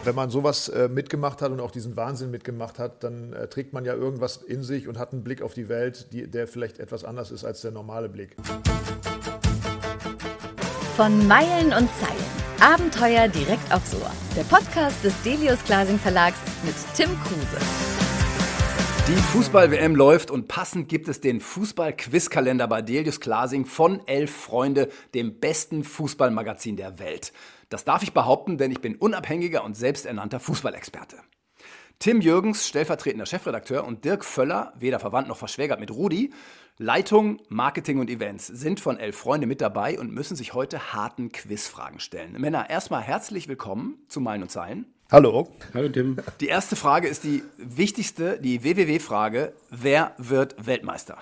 Wenn man sowas mitgemacht hat und auch diesen Wahnsinn mitgemacht hat, dann trägt man ja irgendwas in sich und hat einen Blick auf die Welt, der vielleicht etwas anders ist als der normale Blick. Von Meilen und Zeilen. Abenteuer direkt aufs Ohr. Der Podcast des Delius Glasing Verlags mit Tim Kruse. Die Fußball-WM läuft und passend gibt es den Fußball-Quiz-Kalender bei Delius Glasing von 11 Freunde, dem besten Fußballmagazin der Welt. Das darf ich behaupten, denn ich bin unabhängiger und selbsternannter Fußballexperte. Tim Jürgens, stellvertretender Chefredakteur, und Dirk Völler, weder verwandt noch verschwägert mit Rudi, Leitung, Marketing und Events, sind von 11 Freunde mit dabei und müssen sich heute harten Quizfragen stellen. Männer, erstmal herzlich willkommen zu Meilen und Zeilen. Hallo. Hallo Tim. Die erste Frage ist die wichtigste, die WWW-Frage. Wer wird Weltmeister?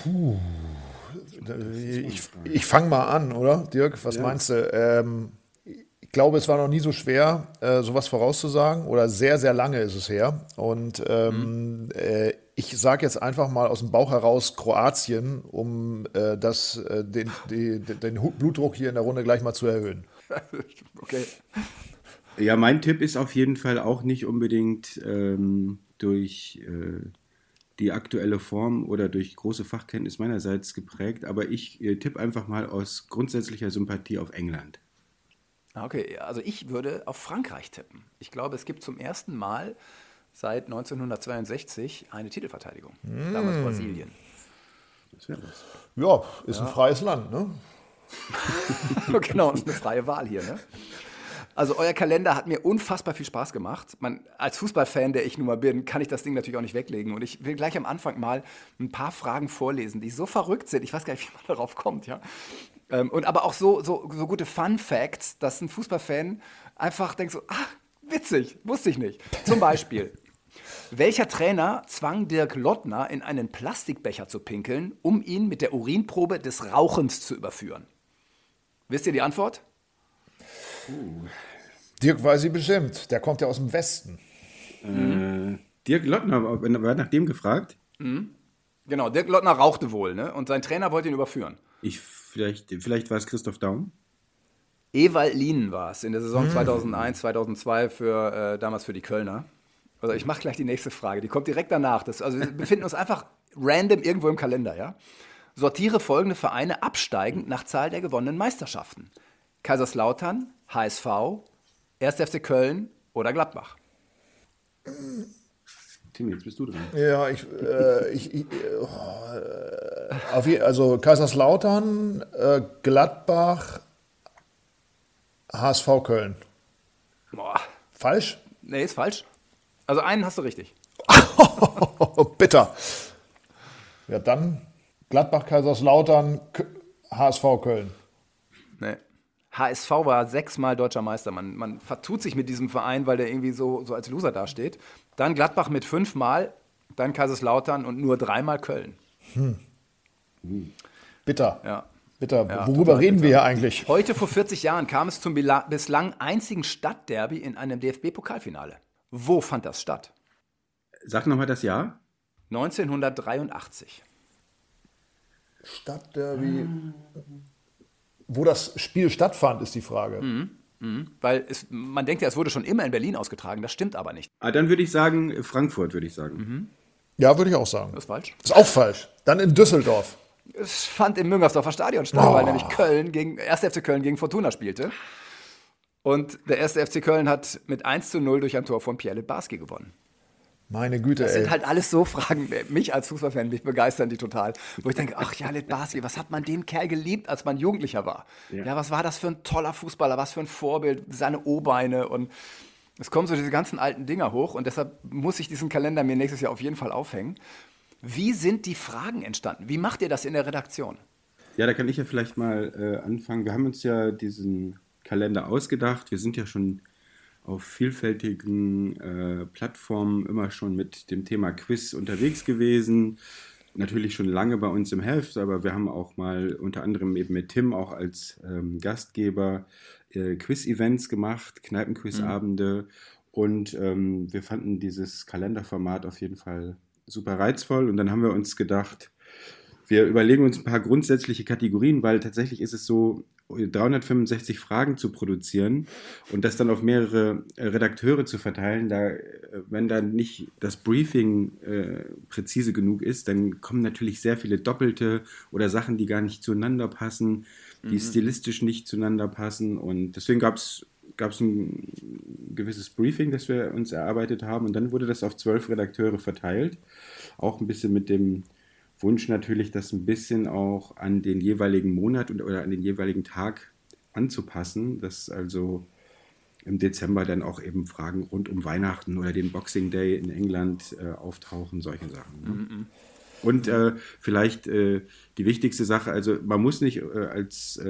Ich fange mal an, oder? Dirk, was meinst du? Ich glaube, es war noch nie so schwer, sowas vorauszusagen. Oder sehr, sehr lange ist es her. Und ich sage jetzt einfach mal aus dem Bauch heraus Kroatien, um den Blutdruck hier in der Runde gleich mal zu erhöhen. Okay. Ja, mein Tipp ist auf jeden Fall auch nicht unbedingt durch die aktuelle Form oder durch große Fachkenntnis meinerseits geprägt, aber ich tippe einfach mal aus grundsätzlicher Sympathie auf England. Okay, also ich würde auf Frankreich tippen. Ich glaube, es gibt zum ersten Mal seit 1962 eine Titelverteidigung. Damals Brasilien. Das wäre was. Ja, ist ein freies Land, ne? Genau, ist eine freie Wahl hier, ne? Also euer Kalender hat mir unfassbar viel Spaß gemacht. Als Fußballfan, der ich nun mal bin, kann ich das Ding natürlich auch nicht weglegen. Und ich will gleich am Anfang mal ein paar Fragen vorlesen, die so verrückt sind. Ich weiß gar nicht, wie man darauf kommt, ja. Und aber auch so gute Fun-Facts, dass ein Fußballfan einfach denkt so, witzig, wusste ich nicht. Zum Beispiel, welcher Trainer zwang Dirk Lottner in einen Plastikbecher zu pinkeln, um ihn mit der Urinprobe des Rauchens zu überführen? Wisst ihr die Antwort? Dirk weiß sie bestimmt. Der kommt ja aus dem Westen. Dirk Lottner, war nach dem gefragt? Genau, Dirk Lottner rauchte wohl, ne? Und sein Trainer wollte ihn überführen. Vielleicht war es Christoph Daum. Ewald Lienen war es in der Saison 2001, 2002 damals für die Kölner. Also ich mache gleich die nächste Frage, die kommt direkt danach. Also wir befinden uns einfach random irgendwo im Kalender, ja? Sortiere folgende Vereine absteigend nach Zahl der gewonnenen Meisterschaften. Kaiserslautern, HSV, 1. FC Köln oder Gladbach. Tim, jetzt bist du dran. Ja, also Kaiserslautern, Gladbach, HSV Köln. Boah. Falsch? Nee, ist falsch. Also einen hast du richtig. Bitter. Ja, dann Gladbach, Kaiserslautern, HSV Köln. Nee. HSV war 6-mal deutscher Meister. Man vertut sich mit diesem Verein, weil der irgendwie so als Loser dasteht. Dann Gladbach mit 5-mal, dann Kaiserslautern und nur 3-mal Köln. Bitter. Ja. Bitter. Ja, Worüber reden wir hier eigentlich? Heute vor 40 Jahren kam es zum bislang einzigen Stadtderby in einem DFB-Pokalfinale. Wo fand das statt? Sag nochmal das Jahr. 1983. Stadtderby. Wo das Spiel stattfand, ist die Frage. Weil man denkt ja, es wurde schon immer in Berlin ausgetragen. Das stimmt aber nicht. Dann würde ich sagen, Frankfurt, würde ich sagen. Ja, würde ich auch sagen. Das ist falsch. Ist auch falsch. Dann in Düsseldorf. Es fand im Müngersdorfer Stadion statt, weil nämlich 1. FC Köln gegen Fortuna spielte. Und der 1. FC Köln hat mit 1:0 durch ein Tor von Pierre Littbarski gewonnen. Meine Güte, Das ey. sind halt alles so Fragen, mich als Fußballfan, mich begeistern die total. Wo ich denke, ach ja, Littbarski, was hat man den Kerl geliebt, als man Jugendlicher war? Ja, was war das für ein toller Fußballer, was für ein Vorbild, seine O-Beine und es kommen so diese ganzen alten Dinger hoch und deshalb muss ich diesen Kalender mir nächstes Jahr auf jeden Fall aufhängen. Wie sind die Fragen entstanden? Wie macht ihr das in der Redaktion? Ja, da kann ich ja vielleicht mal anfangen. Wir haben uns ja diesen Kalender ausgedacht. Wir sind ja schon auf vielfältigen Plattformen immer schon mit dem Thema Quiz unterwegs gewesen. Natürlich schon lange bei uns im Heft, aber wir haben auch mal unter anderem eben mit Tim auch als Gastgeber Quiz-Events gemacht, Kneipenquiz-Abende und wir fanden dieses Kalenderformat auf jeden Fall super reizvoll und dann haben wir uns gedacht, wir überlegen uns ein paar grundsätzliche Kategorien, weil tatsächlich ist es so, 365 Fragen zu produzieren und das dann auf mehrere Redakteure zu verteilen, wenn dann nicht das Briefing präzise genug ist, dann kommen natürlich sehr viele Doppelte oder Sachen, die gar nicht zueinander passen, die stilistisch nicht zueinander passen, und deswegen gab es ein gewisses Briefing, das wir uns erarbeitet haben, und dann wurde das auf 12 Redakteure verteilt, auch ein bisschen mit dem Wunsch natürlich, das ein bisschen auch an den jeweiligen Monat oder an den jeweiligen Tag anzupassen, dass also im Dezember dann auch eben Fragen rund um Weihnachten oder den Boxing Day in England auftauchen, solche Sachen. Ne? Und vielleicht die wichtigste Sache, also man muss nicht als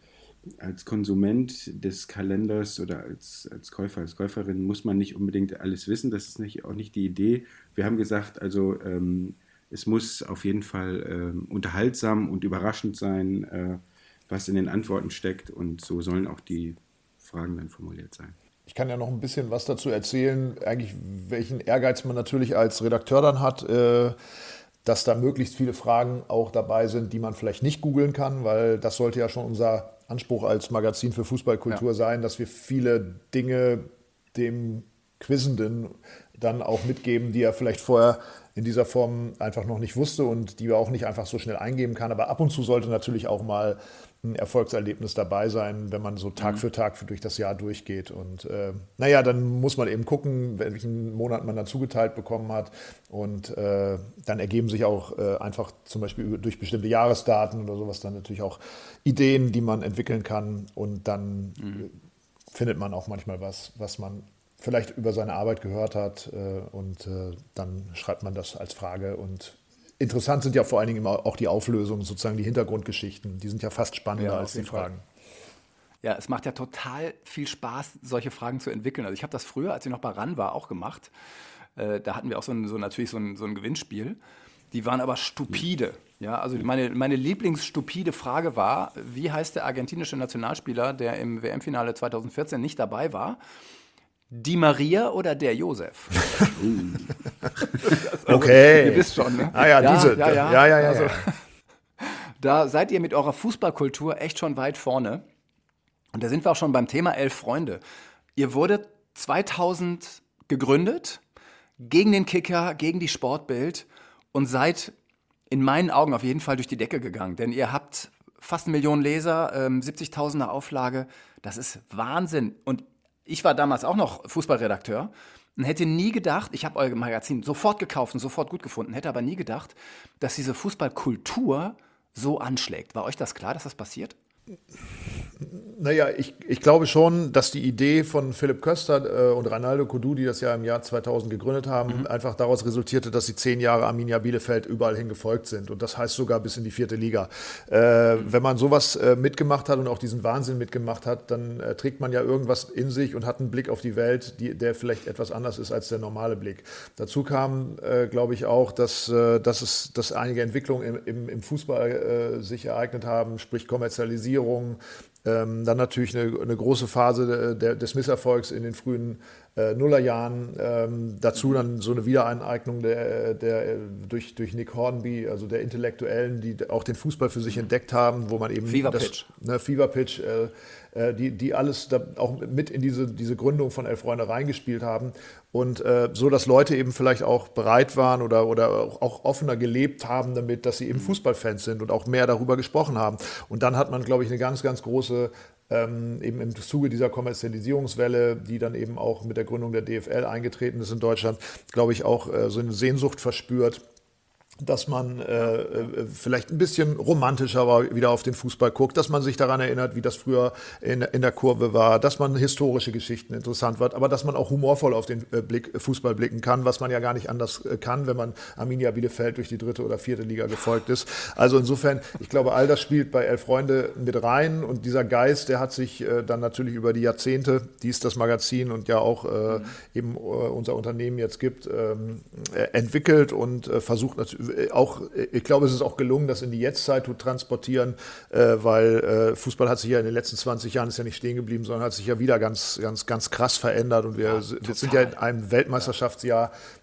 Konsument des Kalenders oder als Käufer, als Käuferin muss man nicht unbedingt alles wissen, das ist auch nicht die Idee. Wir haben gesagt, also es muss auf jeden Fall unterhaltsam und überraschend sein, was in den Antworten steckt, und so sollen auch die Fragen dann formuliert sein. Ich kann ja noch ein bisschen was dazu erzählen, eigentlich welchen Ehrgeiz man natürlich als Redakteur dann hat, dass da möglichst viele Fragen auch dabei sind, die man vielleicht nicht googeln kann, weil das sollte ja schon unser Anspruch als Magazin für Fußballkultur sein, dass wir viele Dinge dem Quizenden dann auch mitgeben, die er vielleicht vorher in dieser Form einfach noch nicht wusste und die er auch nicht einfach so schnell eingeben kann. Aber ab und zu sollte natürlich auch mal ein Erfolgserlebnis dabei sein, wenn man so Tag für Tag durch das Jahr durchgeht. Und dann muss man eben gucken, welchen Monat man dann zugeteilt bekommen hat. Und dann ergeben sich auch einfach zum Beispiel durch bestimmte Jahresdaten oder sowas dann natürlich auch Ideen, die man entwickeln kann. Und dann findet man auch manchmal was man vielleicht über seine Arbeit gehört hat, und dann schreibt man das als Frage. Und interessant sind ja vor allen Dingen immer auch die Auflösungen, sozusagen die Hintergrundgeschichten. Die sind ja fast spannender als die Fragen. Ja, es macht ja total viel Spaß, solche Fragen zu entwickeln. Also ich habe das früher, als ich noch bei RAN war, auch gemacht. Da hatten wir auch natürlich so ein Gewinnspiel. Die waren aber stupide. Ja, also meine Lieblingsstupide Frage war, wie heißt der argentinische Nationalspieler, der im WM-Finale 2014 nicht dabei war? Die Maria oder der Josef? Okay. Ihr wisst schon, ne? Ja. Also, da seid ihr mit eurer Fußballkultur echt schon weit vorne. Und da sind wir auch schon beim Thema 11 Freunde. Ihr wurdet 2000 gegründet, gegen den Kicker, gegen die Sportbild, und seid in meinen Augen auf jeden Fall durch die Decke gegangen. Denn ihr habt fast 1 Million Leser, 70.000er Auflage. Das ist Wahnsinn. Und ich war damals auch noch Fußballredakteur und hätte nie gedacht, ich habe euer Magazin sofort gekauft und sofort gut gefunden, hätte aber nie gedacht, dass diese Fußballkultur so anschlägt. War euch das klar, dass das passiert? Naja, ich glaube schon, dass die Idee von Philipp Köster und Reinaldo Kodu, die das ja im Jahr 2000 gegründet haben, einfach daraus resultierte, dass sie 10 Jahre Arminia Bielefeld überall hin gefolgt sind. Und das heißt sogar bis in die 4. Liga. Wenn man sowas mitgemacht hat und auch diesen Wahnsinn mitgemacht hat, dann trägt man ja irgendwas in sich und hat einen Blick auf die Welt, der vielleicht etwas anders ist als der normale Blick. Dazu kam, glaube ich, auch, dass einige Entwicklungen im Fußball sich ereignet haben, sprich Kommerzialisierung. Dann natürlich eine große Phase des Misserfolgs in den frühen Nullerjahren. Dazu dann so eine Wiedereineignung durch Nick Hornby, also der Intellektuellen, die auch den Fußball für sich entdeckt haben, wo man eben Fever Pitch, die alles da auch mit in diese Gründung von 11 Freunde reingespielt haben. Und so, dass Leute eben vielleicht auch bereit waren oder auch offener gelebt haben damit, dass sie eben Fußballfans sind und auch mehr darüber gesprochen haben. Und dann hat man, glaube ich, eine ganz, ganz große, eben im Zuge dieser Kommerzialisierungswelle, die dann eben auch mit der Gründung der DFL eingetreten ist in Deutschland, glaube ich, auch so eine Sehnsucht verspürt, dass man vielleicht ein bisschen romantischer wieder auf den Fußball guckt, dass man sich daran erinnert, wie das früher in der Kurve war, dass man historische Geschichten interessant wird, aber dass man auch humorvoll auf den Fußball blicken kann, was man ja gar nicht anders kann, wenn man Arminia Bielefeld durch die 3. oder 4. Liga gefolgt ist. Also insofern, ich glaube, all das spielt bei 11 Freunde mit rein, und dieser Geist, der hat sich dann natürlich über die Jahrzehnte, die es das Magazin und ja auch eben unser Unternehmen jetzt gibt, entwickelt und versucht natürlich auch, ich glaube, es ist auch gelungen, das in die Jetztzeit zu transportieren, weil Fußball hat sich ja in den letzten 20 Jahren ist ja nicht stehen geblieben, sondern hat sich ja wieder ganz, ganz, ganz krass verändert, und wir sind ja in einem Weltmeisterschaftsjahr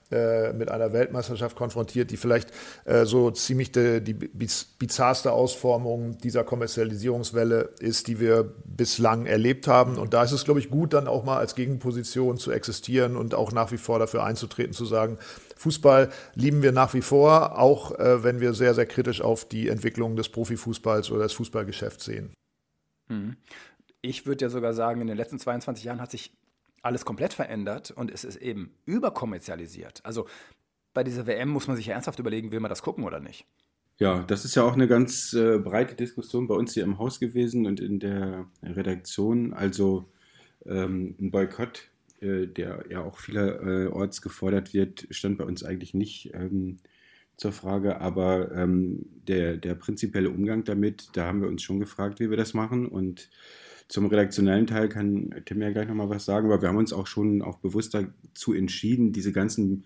mit einer Weltmeisterschaft konfrontiert, die vielleicht so ziemlich die bizarrste Ausformung dieser Kommerzialisierungswelle ist, die wir bislang erlebt haben. Und da ist es, glaube ich, gut, dann auch mal als Gegenposition zu existieren und auch nach wie vor dafür einzutreten, zu sagen, Fußball lieben wir nach wie vor, auch wenn wir sehr, sehr kritisch auf die Entwicklung des Profifußballs oder des Fußballgeschäfts sehen. Ich würde ja sogar sagen, in den letzten 22 Jahren hat sich alles komplett verändert und es ist eben überkommerzialisiert. Also bei dieser WM muss man sich ja ernsthaft überlegen, will man das gucken oder nicht? Ja, das ist ja auch eine ganz breite Diskussion bei uns hier im Haus gewesen und in der Redaktion. Also ein Boykott, der ja auch vielerorts gefordert wird, stand bei uns eigentlich nicht zur Frage. Aber der prinzipielle Umgang damit, da haben wir uns schon gefragt, wie wir das machen. Und zum redaktionellen Teil kann Tim ja gleich nochmal was sagen, aber wir haben uns auch schon auch bewusst dazu entschieden, diese ganzen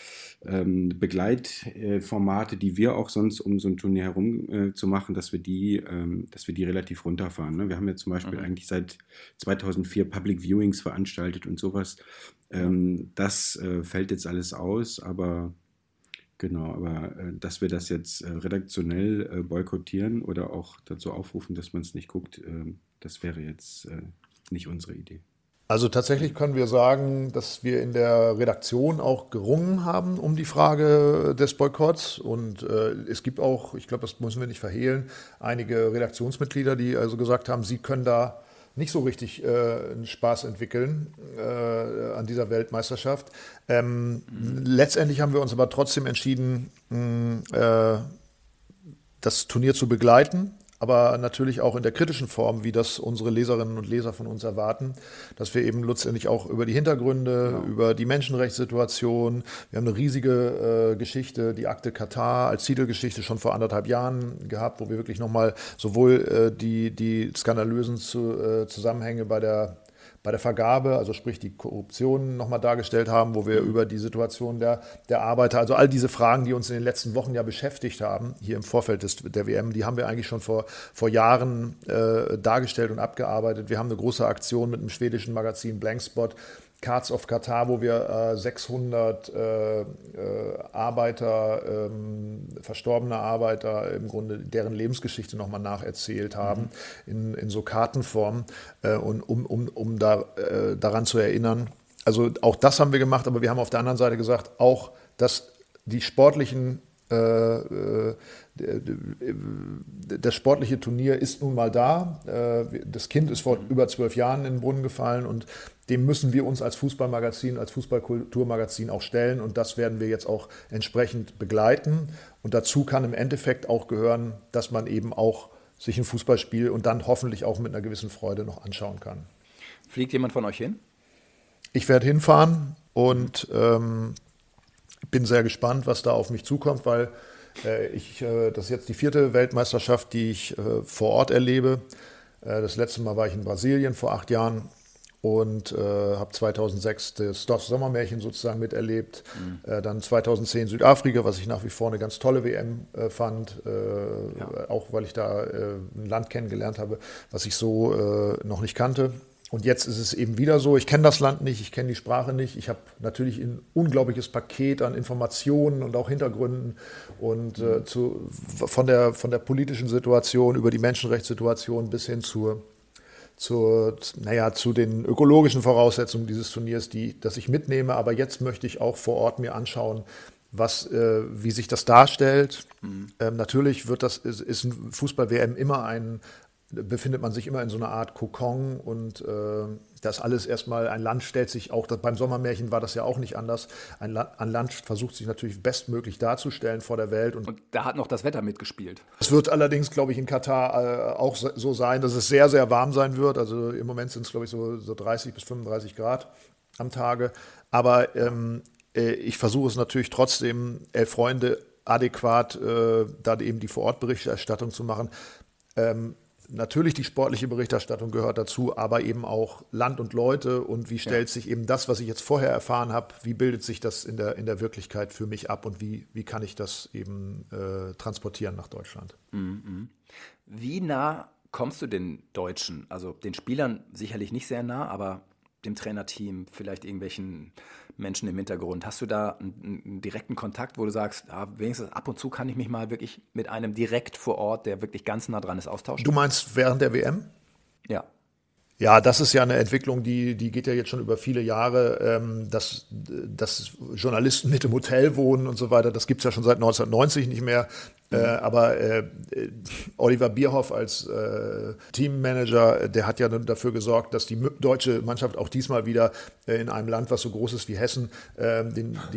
Begleitformate, die wir auch sonst um so ein Turnier herum zu machen, dass wir die relativ runterfahren. Ne? Wir haben ja zum Beispiel eigentlich seit 2004 Public Viewings veranstaltet und sowas. Das fällt jetzt alles aus, aber dass wir das jetzt redaktionell boykottieren oder auch dazu aufrufen, dass man es nicht guckt, das wäre jetzt nicht unsere Idee. Also tatsächlich können wir sagen, dass wir in der Redaktion auch gerungen haben um die Frage des Boykotts. Und es gibt auch, ich glaube, das müssen wir nicht verhehlen, einige Redaktionsmitglieder, die also gesagt haben, sie können da nicht so richtig einen Spaß entwickeln an dieser Weltmeisterschaft. Letztendlich haben wir uns aber trotzdem entschieden, das Turnier zu begleiten, aber natürlich auch in der kritischen Form, wie das unsere Leserinnen und Leser von uns erwarten, dass wir eben letztendlich auch über die Hintergründe, über die Menschenrechtssituation, wir haben eine riesige Geschichte, die Akte Katar als Titelgeschichte schon vor 1,5 Jahren gehabt, wo wir wirklich nochmal sowohl die skandalösen Zusammenhänge bei der Vergabe, also sprich die Korruption nochmal dargestellt haben, wo wir über die Situation der Arbeiter, also all diese Fragen, die uns in den letzten Wochen ja beschäftigt haben, hier im Vorfeld der WM, die haben wir eigentlich schon vor Jahren dargestellt und abgearbeitet. Wir haben eine große Aktion mit dem schwedischen Magazin Blankspot, Cards of Qatar, wo wir 600 Arbeiter, verstorbene Arbeiter, im Grunde deren Lebensgeschichte nochmal nacherzählt haben, in so Kartenform, um daran zu erinnern. Also auch das haben wir gemacht, aber wir haben auf der anderen Seite gesagt, auch dass die sportlichen das sportliche Turnier ist nun mal da. Das Kind ist vor über 12 Jahren in den Brunnen gefallen und dem müssen wir uns als Fußballmagazin, als Fußballkulturmagazin auch stellen und das werden wir jetzt auch entsprechend begleiten. Und dazu kann im Endeffekt auch gehören, dass man eben auch sich ein Fußballspiel und dann hoffentlich auch mit einer gewissen Freude noch anschauen kann. Fliegt jemand von euch hin? Ich werde hinfahren und bin sehr gespannt, was da auf mich zukommt, weil das ist jetzt die 4. Weltmeisterschaft, die ich vor Ort erlebe. Das letzte Mal war ich in Brasilien vor 8 Jahren und habe 2006 das Sommermärchen sozusagen miterlebt. Dann 2010 Südafrika, was ich nach wie vor eine ganz tolle WM fand, auch weil ich da ein Land kennengelernt habe, was ich so noch nicht kannte. Und jetzt ist es eben wieder so, ich kenne das Land nicht, ich kenne die Sprache nicht. Ich habe natürlich ein unglaubliches Paket an Informationen und auch Hintergründen und von der politischen Situation über die Menschenrechtssituation bis hin zu den ökologischen Voraussetzungen dieses Turniers, das ich mitnehme. Aber jetzt möchte ich auch vor Ort mir anschauen, wie sich das darstellt. Natürlich ist ein Fußball-WM befindet man sich immer in so einer Art Kokon und das alles erstmal, ein Land stellt sich auch, beim Sommermärchen war das ja auch nicht anders, ein Land versucht sich natürlich bestmöglich darzustellen vor der Welt. Und da hat noch das Wetter mitgespielt. Es wird allerdings, glaube ich, in Katar auch so sein, dass es sehr, sehr warm sein wird. Also im Moment sind es, glaube ich, so 30 bis 35 Grad am Tage. Aber ich versuche es natürlich trotzdem, Elf Freunde adäquat da eben die Vorortberichterstattung zu machen. Natürlich die sportliche Berichterstattung gehört dazu, aber eben auch Land und Leute und wie stellt sich eben das, was ich jetzt vorher erfahren habe, wie bildet sich das in der Wirklichkeit für mich ab und wie kann ich das eben transportieren nach Deutschland. Wie nah kommst du den Deutschen, also den Spielern sicherlich nicht sehr nah, aber dem Trainerteam, vielleicht irgendwelchen Menschen im Hintergrund? Hast du da einen direkten Kontakt, wo du sagst, wenigstens ab und zu kann ich mich mal wirklich mit einem direkt vor Ort, der wirklich ganz nah dran ist, austauschen? Du meinst während der WM? Ja. Ja, das ist ja eine Entwicklung, die geht ja jetzt schon über viele Jahre, dass Journalisten mit im Hotel wohnen und so weiter. Das gibt's ja schon seit 1990 nicht mehr. Aber Oliver Bierhoff als Teammanager, der hat ja dafür gesorgt, dass die deutsche Mannschaft auch diesmal wieder in einem Land, was so groß ist wie Hessen, also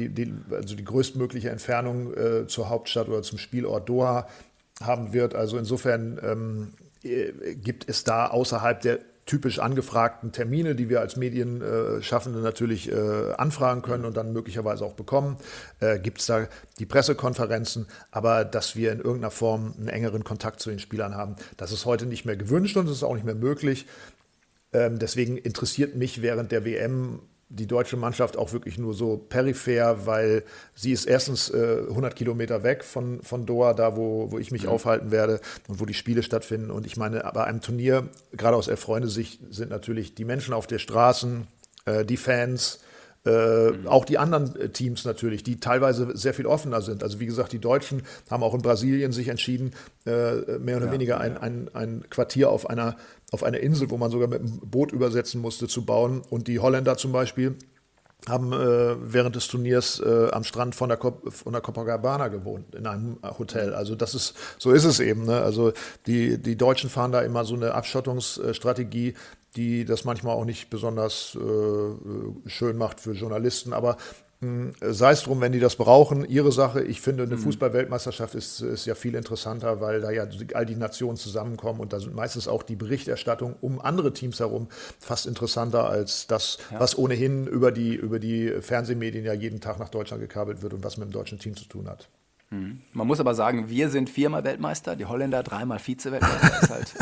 die größtmögliche Entfernung zur Hauptstadt oder zum Spielort Doha haben wird. Also insofern gibt es da außerhalb der typisch angefragten Termine, die wir als Medienschaffende natürlich anfragen können und dann möglicherweise auch bekommen, gibt es da die Pressekonferenzen, aber dass wir in irgendeiner Form einen engeren Kontakt zu den Spielern haben, das ist heute nicht mehr gewünscht und es ist auch nicht mehr möglich. Deswegen interessiert mich während der WM die deutsche Mannschaft auch wirklich nur so peripher, weil sie ist erstens 100 Kilometer weg von Doha, da wo ich mich aufhalten werde und wo die Spiele stattfinden. Und ich meine, bei einem Turnier, gerade aus Elf-Freunde-Sicht, sind natürlich die Menschen auf der Straßen, die Fans, auch die anderen Teams natürlich, die teilweise sehr viel offener sind. Also wie gesagt, die Deutschen haben auch in Brasilien sich entschieden, mehr oder weniger ein Quartier auf einer Insel, wo man sogar mit dem Boot übersetzen musste, zu bauen. Und die Holländer zum Beispiel haben während des Turniers am Strand von der Copacabana gewohnt, in einem Hotel. Also so ist es eben. Ne? Also die Deutschen fahren da immer so eine Abschottungsstrategie, die das manchmal auch nicht besonders schön macht für Journalisten. Aber sei es drum, wenn die das brauchen, ihre Sache. Ich finde, eine Fußball-Weltmeisterschaft ist ja viel interessanter, weil da ja all die Nationen zusammenkommen und da sind meistens auch die Berichterstattung um andere Teams herum fast interessanter als das, was ohnehin über die Fernsehmedien ja jeden Tag nach Deutschland gekabelt wird und was mit dem deutschen Team zu tun hat. Man muss aber sagen, wir sind 4-mal Weltmeister, die Holländer 3-mal Vize-Weltmeister. Ist halt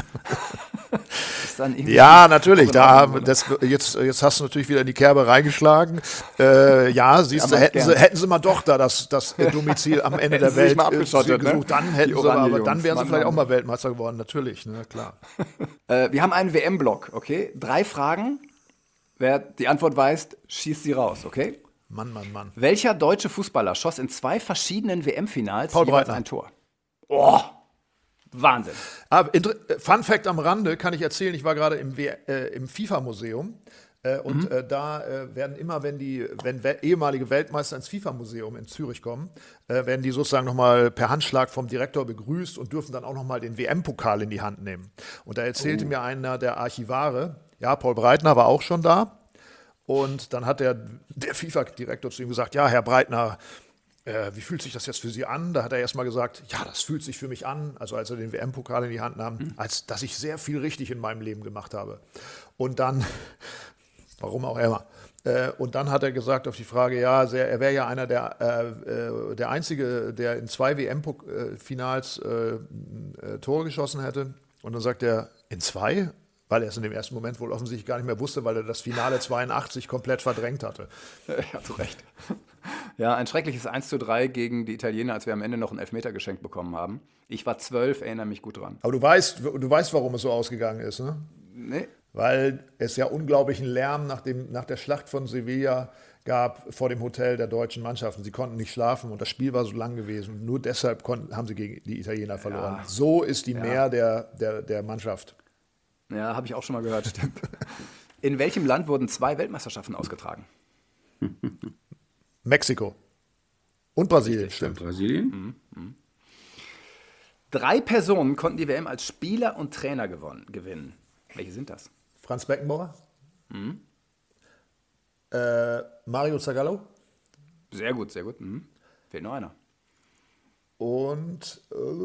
ja, natürlich. Jetzt hast du natürlich wieder in die Kerbe reingeschlagen. Ja, siehst du, hätten sie mal doch da das Domizil am Ende der Welt gesucht, ne? Dann wären sie vielleicht auch mal Weltmeister geworden, natürlich, ne, klar. Wir haben einen WM-Block, okay? 3 Fragen. Wer die Antwort weiß, schießt sie raus, okay? Mann. Welcher deutsche Fußballer schoss in 2 verschiedenen WM-Finals jeweils ein Tor? Oh, Wahnsinn. Fun Fact am Rande kann ich erzählen, ich war gerade im FIFA-Museum und da werden immer, wenn ehemalige Weltmeister ins FIFA-Museum in Zürich kommen, werden die sozusagen nochmal per Handschlag vom Direktor begrüßt und dürfen dann auch nochmal den WM-Pokal in die Hand nehmen. Und da erzählte mir einer der Archivare, ja, Paul Breitner war auch schon da und dann hat der FIFA-Direktor zu ihm gesagt, ja, Herr Breitner, wie fühlt sich das jetzt für Sie an? Da hat er erstmal gesagt, ja, das fühlt sich für mich an, also als er den WM-Pokal in die Hand nahm, als dass ich sehr viel richtig in meinem Leben gemacht habe. Und dann, warum auch immer, und dann hat er gesagt auf die Frage, ja, er wäre ja einer der Einzige, der in 2 WM-Finals Tore geschossen hätte. Und dann sagt er, in 2? Weil er es in dem ersten Moment wohl offensichtlich gar nicht mehr wusste, weil er das Finale 82 komplett verdrängt hatte. Ja, zu Recht. Ja, ein schreckliches 1:3 gegen die Italiener, als wir am Ende noch einen Elfmeter geschenkt bekommen haben. Ich war 12, erinnere mich gut dran. Aber du weißt, warum es so ausgegangen ist, ne? Nee. Weil es ja unglaublichen Lärm nach der Schlacht von Sevilla gab vor dem Hotel der deutschen Mannschaften. Sie konnten nicht schlafen und das Spiel war so lang gewesen. Nur deshalb haben sie gegen die Italiener verloren. Ja. So ist die Mehr der Mannschaft. Ja, habe ich auch schon mal gehört, stimmt. In welchem Land wurden 2 Weltmeisterschaften ausgetragen? Mexiko. Und Brasilien, stimmt. Brasilien? 3 Personen konnten die WM als Spieler und Trainer gewinnen. Welche sind das? Franz Beckenbauer. Mario Zagallo. Sehr gut. Fehlt noch einer. Und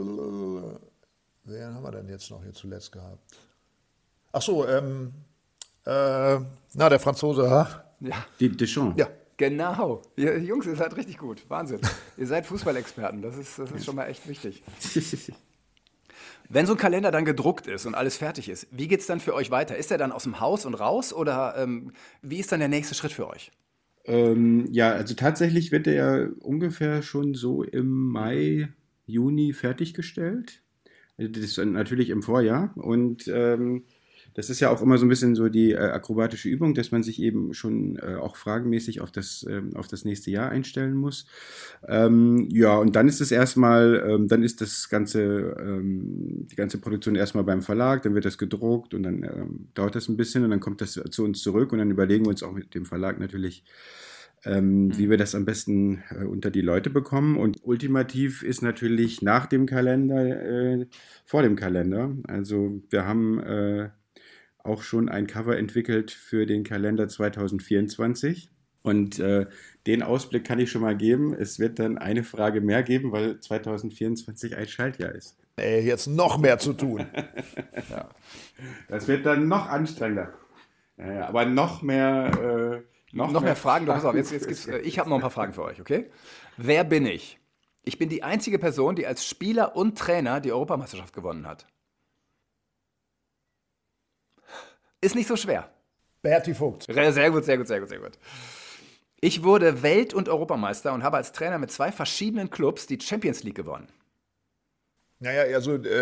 wen haben wir denn jetzt noch hier zuletzt gehabt? Ach so, der Franzose, ha? Ja. Deschamps. Ja. Genau. Ihr Jungs, ihr seid richtig gut. Wahnsinn. Ihr seid Fußballexperten. Das ist schon mal echt wichtig. Wenn so ein Kalender dann gedruckt ist und alles fertig ist, wie geht es dann für euch weiter? Ist er dann aus dem Haus und raus oder wie ist dann der nächste Schritt für euch? Ja, also tatsächlich wird er ja ungefähr schon so im Mai, Juni fertiggestellt. Also das ist natürlich im Vorjahr. Und Das ist ja auch immer so ein bisschen so die akrobatische Übung, dass man sich eben schon auch fragenmäßig auf das nächste Jahr einstellen muss. Ja, und dann ist es erstmal, dann ist das die ganze Produktion erstmal beim Verlag, dann wird das gedruckt und dann dauert das ein bisschen und dann kommt das zu uns zurück und dann überlegen wir uns auch mit dem Verlag natürlich, wie wir das am besten unter die Leute bekommen. Und ultimativ ist natürlich nach dem Kalender vor dem Kalender. Also wir haben auch schon ein Cover entwickelt für den Kalender 2024. Und den Ausblick kann ich schon mal geben. Es wird dann eine Frage mehr geben, weil 2024 ein Schaltjahr ist. Jetzt noch mehr zu tun. Ja. Das wird dann noch anstrengender. Ja, aber noch mehr... Noch mehr Fragen? Pass auf, ich habe noch ein paar Fragen für euch, okay? Wer bin ich? Ich bin die einzige Person, die als Spieler und Trainer die Europameisterschaft gewonnen hat. Ist nicht so schwer. Berti Vogt. Sehr gut. Ich wurde Welt- und Europameister und habe als Trainer mit 2 verschiedenen Clubs die Champions League gewonnen. Naja,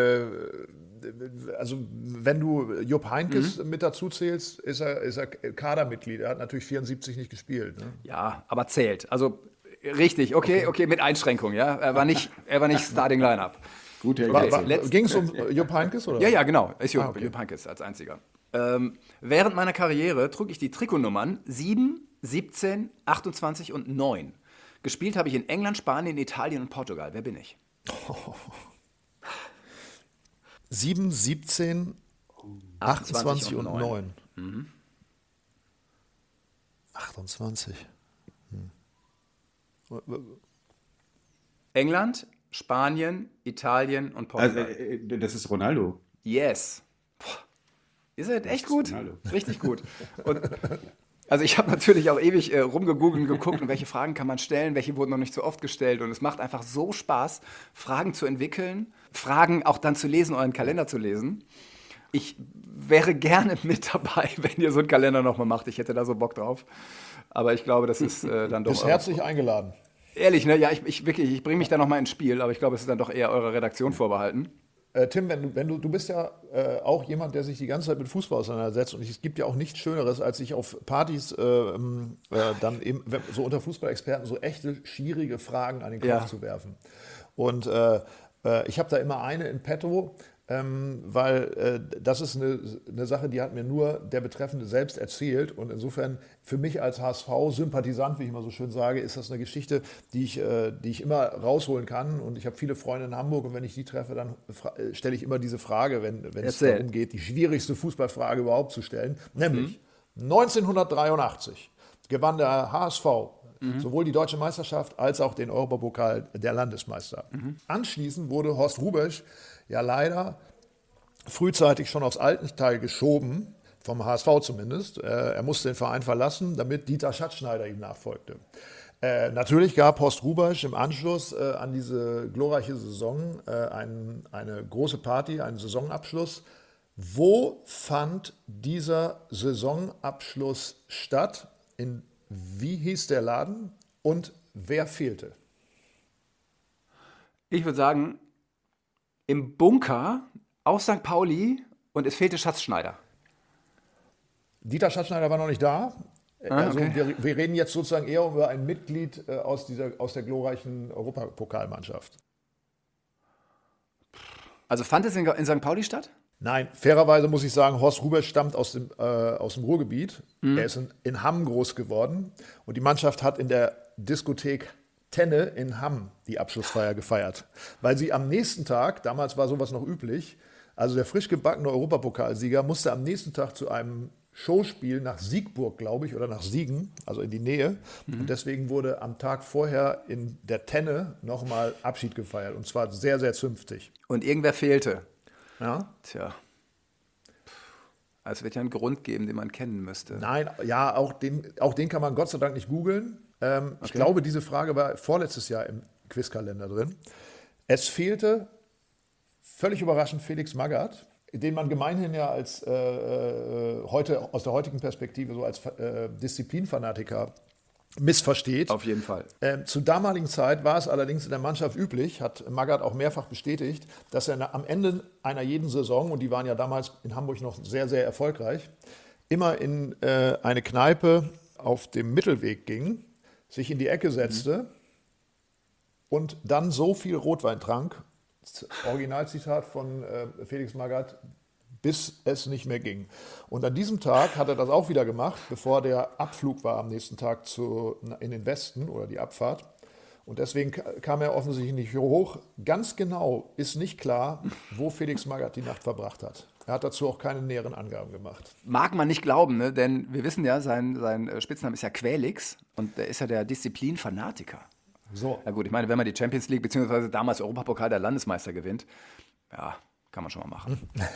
also wenn du Jupp Heynckes mit dazu zählst, ist er Kadermitglied. Er hat natürlich 74 nicht gespielt. Ne? Ja, aber zählt. Also richtig, okay, mit Einschränkung. Ja, er war nicht Starting Lineup. Gut, ging es um Jupp Heynckes oder? Ja, genau. Ist Jupp Heynckes als einziger. Während meiner Karriere trug ich die Trikotnummern 7, 17, 28 und 9. Gespielt habe ich in England, Spanien, Italien und Portugal. Wer bin ich? 7, 17, 28 und 9. 28. England, Spanien, Italien und Portugal. Also, das ist Ronaldo. Yes. Ihr seid echt gut. Richtig gut. Und also ich habe natürlich auch ewig rumgegoogelt und geguckt, welche Fragen kann man stellen, welche wurden noch nicht so oft gestellt. Und es macht einfach so Spaß, Fragen zu entwickeln, Fragen auch dann zu lesen, euren Kalender zu lesen. Ich wäre gerne mit dabei, wenn ihr so einen Kalender nochmal macht. Ich hätte da so Bock drauf. Aber ich glaube, das ist dann doch... Du bist herzlich eingeladen. Ehrlich, ne? Ja, ich bringe mich da nochmal ins Spiel, aber ich glaube, es ist dann doch eher eurer Redaktion vorbehalten. Tim, du bist ja auch jemand, der sich die ganze Zeit mit Fußball auseinandersetzt und es gibt ja auch nichts Schöneres, als sich auf Partys dann eben so unter Fußballexperten so echte, schwierige Fragen an den Kopf zu werfen. Und ich habe da immer eine in petto, weil das ist eine Sache, die hat mir nur der Betreffende selbst erzählt und insofern für mich als HSV-Sympathisant, wie ich immer so schön sage, ist das eine Geschichte, die ich immer rausholen kann und ich habe viele Freunde in Hamburg und wenn ich die treffe, dann stelle ich immer diese Frage, wenn es darum geht, die schwierigste Fußballfrage überhaupt zu stellen, nämlich 1983 gewann der HSV sowohl die Deutsche Meisterschaft als auch den Europapokal der Landesmeister. Anschließend wurde Horst Hrubesch ja leider frühzeitig schon aufs Altenteil geschoben, vom HSV zumindest. Er musste den Verein verlassen, damit Dieter Schatzschneider ihm nachfolgte. Natürlich gab Horst Hrubesch im Anschluss an diese glorreiche Saison eine große Party, einen Saisonabschluss. Wo fand dieser Saisonabschluss statt? Wie hieß der Laden und wer fehlte? Ich würde sagen, im Bunker auf St. Pauli und es fehlte Schatzschneider. Dieter Schatzschneider war noch nicht da. Also okay. wir reden jetzt sozusagen eher über ein Mitglied aus der glorreichen Europapokalmannschaft. Also fand es in St. Pauli statt? Nein, fairerweise muss ich sagen, Horst Hrubesch stammt aus dem Ruhrgebiet. Er ist in Hamm groß geworden und die Mannschaft hat in der Diskothek Tenne in Hamm die Abschlussfeier gefeiert. Weil sie am nächsten Tag, damals war sowas noch üblich, also der frisch gebackene Europapokalsieger musste am nächsten Tag zu einem Showspiel nach Siegburg, glaube ich, oder nach Siegen, also in die Nähe. Und deswegen wurde am Tag vorher in der Tenne nochmal Abschied gefeiert. Und zwar sehr, sehr zünftig. Und irgendwer fehlte. Ja? Tja. Es wird ja einen Grund geben, den man kennen müsste. Nein, ja, auch den kann man Gott sei Dank nicht googeln. Ich glaube, diese Frage war vorletztes Jahr im Quizkalender drin. Es fehlte, völlig überraschend, Felix Magath, den man gemeinhin ja als heute aus der heutigen Perspektive so als Disziplinfanatiker missversteht. Auf jeden Fall. Zur damaligen Zeit war es allerdings in der Mannschaft üblich, hat Magath auch mehrfach bestätigt, dass er am Ende einer jeden Saison, und die waren ja damals in Hamburg noch sehr, sehr erfolgreich, immer in eine Kneipe auf dem Mittelweg ging, sich in die Ecke setzte und dann so viel Rotwein trank, Originalzitat von Felix Magath, bis es nicht mehr ging. Und an diesem Tag hat er das auch wieder gemacht, bevor der Abflug war am nächsten Tag in den Westen oder die Abfahrt. Und deswegen kam er offensichtlich nicht hoch. Ganz genau ist nicht klar, wo Felix Magath die Nacht verbracht hat. Er hat dazu auch keine näheren Angaben gemacht. Mag man nicht glauben, ne? Denn wir wissen ja, sein Spitzname ist ja Quälix und der ist ja der Disziplinfanatiker. So. Na gut, ich meine, wenn man die Champions League bzw. damals Europapokal der Landesmeister gewinnt, ja, kann man schon mal machen.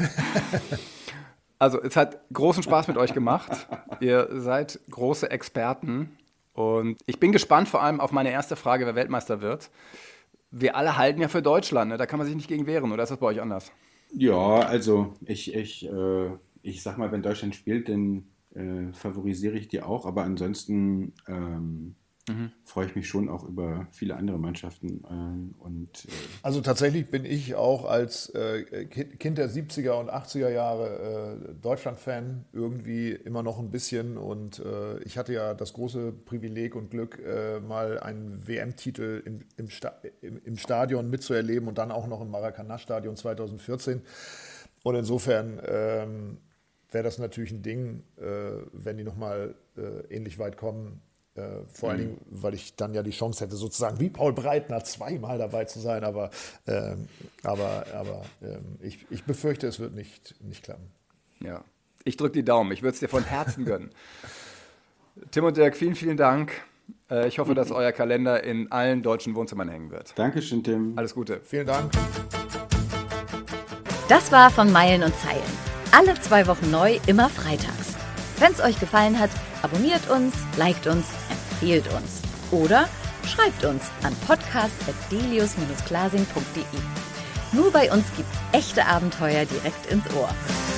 Also, es hat großen Spaß mit euch gemacht. Ihr seid große Experten. Und ich bin gespannt vor allem auf meine erste Frage, wer Weltmeister wird. Wir alle halten ja für Deutschland, ne? Da kann man sich nicht gegen wehren. Oder ist das bei euch anders? Ja, also ich sag mal, wenn Deutschland spielt, dann favorisiere ich die auch. Aber ansonsten freue ich mich schon auch über viele andere Mannschaften. Also tatsächlich bin ich auch als Kind der 70er und 80er Jahre Deutschland-Fan irgendwie immer noch ein bisschen. Und ich hatte ja das große Privileg und Glück, mal einen WM-Titel im Stadion mitzuerleben und dann auch noch im Maracanã-Stadion 2014. Und insofern wäre das natürlich ein Ding, wenn die nochmal ähnlich weit kommen. Vor allen Dingen, weil ich dann ja die Chance hätte, sozusagen wie Paul Breitner zweimal dabei zu sein. Aber ich befürchte, es wird nicht klappen. Ja, ich drücke die Daumen. Ich würde es dir von Herzen gönnen. Tim und Dirk, vielen, vielen Dank. Ich hoffe, dass euer Kalender in allen deutschen Wohnzimmern hängen wird. Dankeschön, Tim. Alles Gute. Vielen Dank. Das war von Meilen und Zeilen. Alle 2 Wochen neu, immer freitags. Wenn es euch gefallen hat, abonniert uns, liked uns, empfehlt uns. Oder schreibt uns an podcast@delius-glasing.de. Nur bei uns gibt's echte Abenteuer direkt ins Ohr.